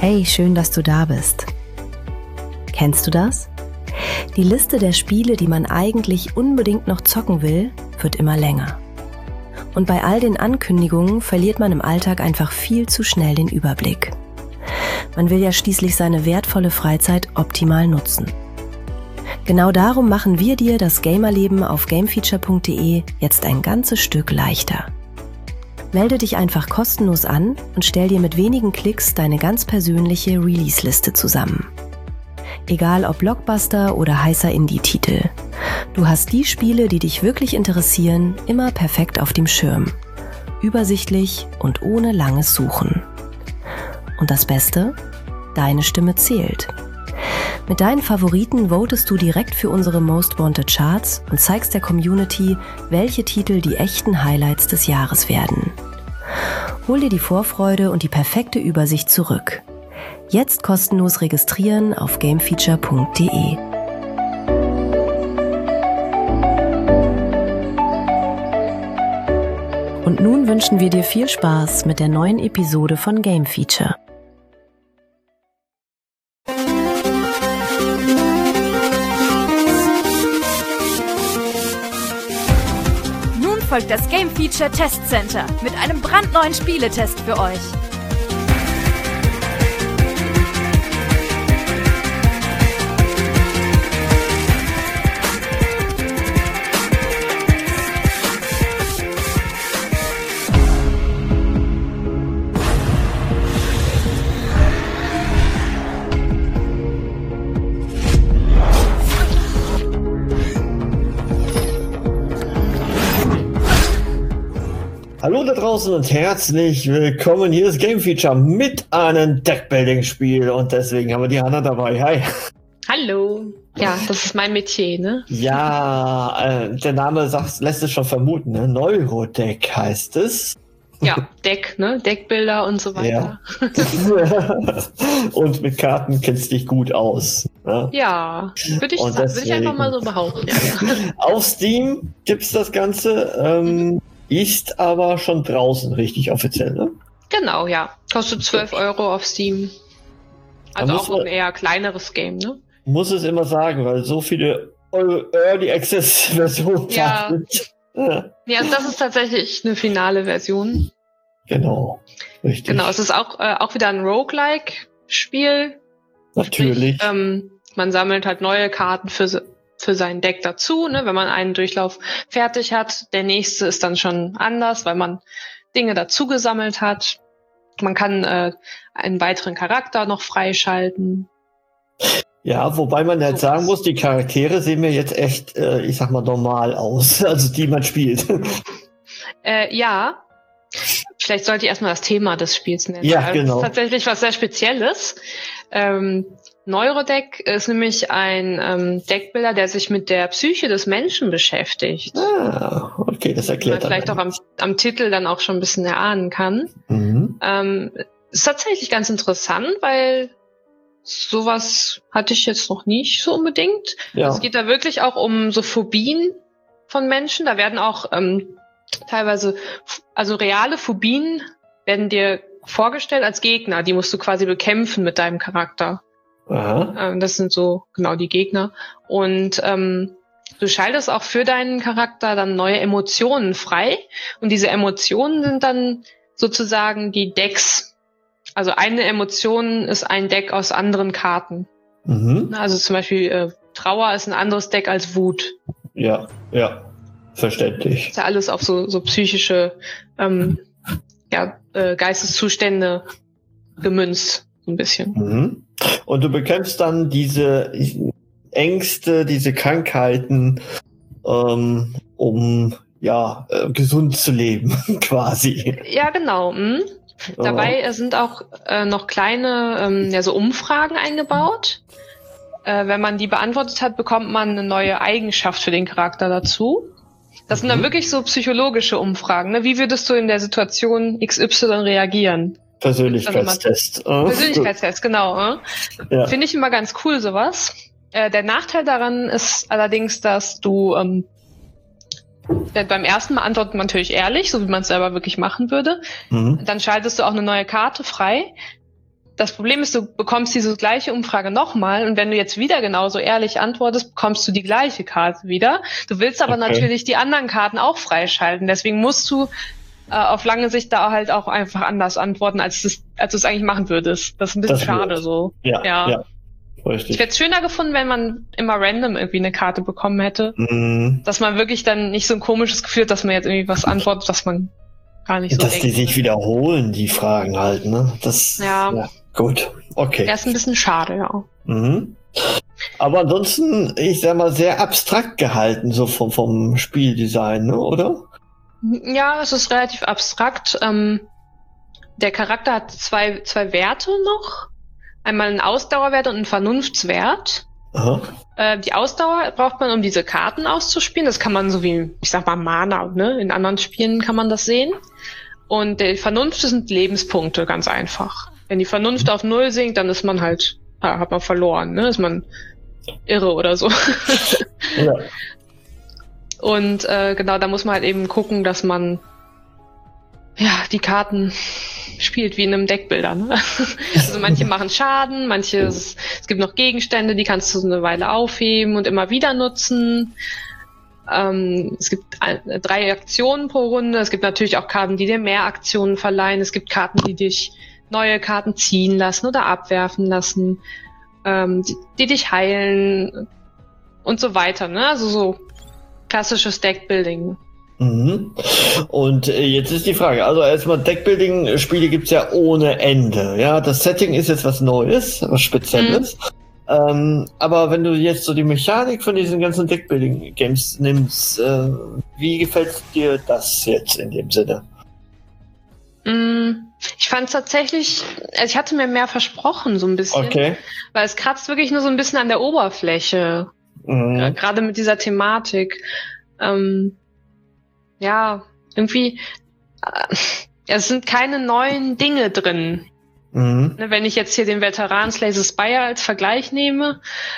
Hey, schön, dass du da bist. Kennst du das? Die Liste der Spiele, die man eigentlich unbedingt noch zocken will, wird immer länger. Und bei all den Ankündigungen verliert man im Alltag einfach viel zu schnell den Überblick. Man will ja schließlich seine wertvolle Freizeit optimal nutzen. Genau darum machen wir dir das Gamerleben auf gamefeature.de jetzt ein ganzes Stück leichter. Melde dich einfach kostenlos an und stell dir mit wenigen Klicks deine ganz persönliche Release-Liste zusammen. Egal ob Blockbuster oder heißer Indie-Titel. Du hast die Spiele, die dich wirklich interessieren, immer perfekt auf dem Schirm. Übersichtlich und ohne langes Suchen. Und das Beste? Deine Stimme zählt. Mit deinen Favoriten votest du direkt für unsere Most Wanted Charts und zeigst der Community, welche Titel die echten Highlights des Jahres werden. Hol dir die Vorfreude und die perfekte Übersicht zurück. Jetzt kostenlos registrieren auf gamefeature.de. Und nun wünschen wir dir viel Spaß mit der neuen Episode von Game Feature. Folgt das Game Feature Test Center mit einem brandneuen Spieletest für euch. Hallo da draußen und herzlich willkommen. Hier ist Game Feature mit einem Deckbuilding-Spiel und deswegen haben wir die Hanna dabei. Hi. Hallo. Ja, das ist mein Metier, ne? Ja, der Name lässt es schon vermuten, ne? Neurodeck heißt es. Ja, Deck, ne? Deckbilder und so weiter. Ja. Und mit Karten kennst du dich gut aus. Ne? Ja, würde ich einfach mal so behaupten. Ja. Auf Steam gibt's das Ganze. Ist aber schon draußen, richtig offiziell, ne? Genau, ja. Kostet 12 Euro auf Steam. Also auch ein eher kleineres Game, ne? Muss es immer sagen, weil so viele Early Access Versionen sind. Ja, das ist tatsächlich eine finale Version. Genau, richtig. Genau, es ist auch wieder ein Roguelike-Spiel. Natürlich. Sprich, man sammelt halt neue Karten für sein Deck dazu, ne? Wenn man einen Durchlauf fertig hat. Der nächste ist dann schon anders, weil man Dinge dazu gesammelt hat. Man kann einen weiteren Charakter noch freischalten. Ja, wobei man jetzt sagen muss, die Charaktere sehen mir jetzt echt, ich sag mal, normal aus, also die man spielt. Ja, vielleicht sollte ich erstmal das Thema des Spiels nennen. Ja, genau. Das ist tatsächlich was sehr Spezielles. Neurodeck ist nämlich ein Deckbilder, der sich mit der Psyche des Menschen beschäftigt. Ah, okay, das erklärt man vielleicht auch am Titel dann auch schon ein bisschen erahnen kann. Mhm. Ist tatsächlich ganz interessant, weil sowas hatte ich jetzt noch nicht so unbedingt. Ja. Es geht da wirklich auch um so Phobien von Menschen. Da werden auch teilweise, also reale Phobien werden dir vorgestellt als Gegner. Die musst du quasi bekämpfen mit deinem Charakter. Aha. Das sind so genau die Gegner. Und du schaltest auch für deinen Charakter dann neue Emotionen frei. Und diese Emotionen sind dann sozusagen die Decks. Also eine Emotion ist ein Deck aus anderen Karten. Mhm. Also zum Beispiel Trauer ist ein anderes Deck als Wut. Ja, verständlich. Ist ja alles auf so psychische Geisteszustände gemünzt, so ein bisschen. Mhm. Und du bekämpfst dann diese Ängste, diese Krankheiten, um gesund zu leben, quasi. Ja, genau. Dabei sind auch noch kleine so Umfragen eingebaut. Wenn man die beantwortet hat, bekommt man eine neue Eigenschaft für den Charakter dazu. Das sind dann wirklich so psychologische Umfragen. Ne? Wie würdest du in der Situation XY reagieren? Persönlichkeitstest. Persönlichkeitstest, genau. Ja. Finde ich immer ganz cool, sowas. Der Nachteil daran ist allerdings, dass du beim ersten Mal antwortet man natürlich ehrlich, so wie man es selber wirklich machen würde. Mhm. Dann schaltest du auch eine neue Karte frei. das Problem ist, du bekommst diese gleiche Umfrage nochmal und wenn du jetzt wieder genauso ehrlich antwortest, bekommst du die gleiche Karte wieder. Du willst aber natürlich die anderen Karten auch freischalten. Deswegen musst du auf lange Sicht da halt auch einfach anders antworten, als du es eigentlich machen würdest. Das ist ein bisschen schade so. Ja. Richtig. Ich hätte es schöner gefunden, wenn man immer random irgendwie eine Karte bekommen hätte. Dass man wirklich dann nicht so ein komisches Gefühl hat, dass man jetzt irgendwie was antwortet, was man gar nicht so denkt. Dass die sich wiederholen, die Fragen halt, ne? Ja, gut. Okay. Ja, ist ein bisschen schade, ja. Aber ansonsten, ich sag mal, sehr abstrakt gehalten, so vom Spieldesign, ne, oder? Ja, es ist relativ abstrakt. Der Charakter hat zwei Werte noch. Einmal einen Ausdauerwert und einen Vernunftswert. Die Ausdauer braucht man, um diese Karten auszuspielen. Das kann man so wie, ich sag mal, Mana, ne? In anderen Spielen kann man das sehen. Und die Vernunft sind Lebenspunkte, ganz einfach. Wenn die Vernunft auf 0 sinkt, dann ist man halt, hat man verloren, ne? Ist man irre oder so. Ja. Und genau, da muss man halt eben gucken, dass man die Karten spielt wie in einem Deckbilder. Ne? Also manche machen Schaden, es gibt noch Gegenstände, die kannst du so eine Weile aufheben und immer wieder nutzen. Es gibt 3 Aktionen pro Runde. Es gibt natürlich auch Karten, die dir mehr Aktionen verleihen. Es gibt Karten, die dich neue Karten ziehen lassen oder abwerfen lassen, die dich heilen und so weiter. Ne? Also so klassisches Deckbuilding. Und jetzt ist die Frage, also erstmal Deckbuilding-Spiele gibt's ja ohne Ende. Ja, das Setting ist jetzt was Neues, was Spezielles. Aber wenn du jetzt so die Mechanik von diesen ganzen Deckbuilding-Games nimmst, wie gefällt dir das jetzt in dem Sinne? Ich fand es tatsächlich, also ich hatte mir mehr versprochen, so ein bisschen. Okay. Weil es kratzt wirklich nur so ein bisschen an der Oberfläche. Gerade mit dieser Thematik. Irgendwie, es sind keine neuen Dinge drin. Wenn ich jetzt hier den Veteran Slay the Spire als Vergleich nehme,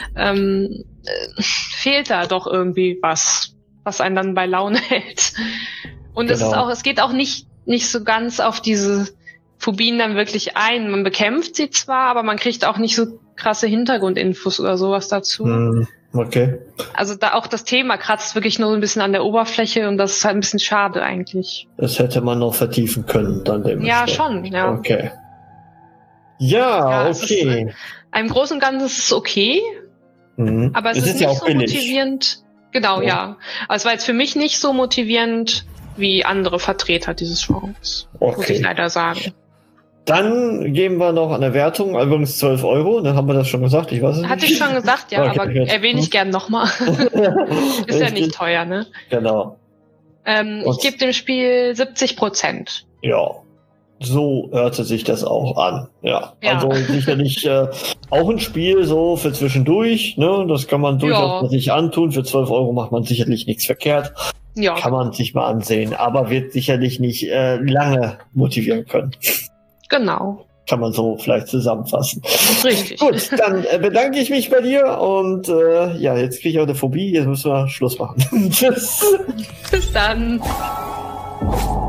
fehlt da doch irgendwie was einen dann bei Laune hält. Und es geht auch nicht so ganz auf diese Phobien dann wirklich ein. Man bekämpft sie zwar, aber man kriegt auch nicht so krasse Hintergrundinfos oder sowas dazu. Okay. Also da auch das Thema kratzt wirklich nur so ein bisschen an der Oberfläche und das ist halt ein bisschen schade eigentlich. Das hätte man noch vertiefen können dann dementsprechend. Ja, schon, ja. Okay. Ja, okay. Im Großen und Ganzen ist es okay, aber es ist nicht so motivierend. Genau, ja. Aber es war jetzt für mich nicht so motivierend wie andere Vertreter dieses Genres, muss ich leider sagen. Dann geben wir noch eine Wertung, übrigens 12 €, dann haben wir das schon gesagt, ich weiß es nicht. Hatte ich schon gesagt, ja, aber erwähne ich gern nochmal. Ist ja nicht teuer, ne? Genau. Ich gebe dem Spiel 70%. Ja, so hörte sich das auch an. Ja. Also sicherlich auch ein Spiel so für zwischendurch, ne? Das kann man durchaus sich antun. Für 12 € macht man sicherlich nichts verkehrt. Ja. Kann man sich mal ansehen, aber wird sicherlich nicht lange motivieren können. Genau. Kann man so vielleicht zusammenfassen. Richtig. Gut, dann bedanke ich mich bei dir und jetzt kriege ich auch eine Phobie, jetzt müssen wir Schluss machen. Tschüss. Bis dann.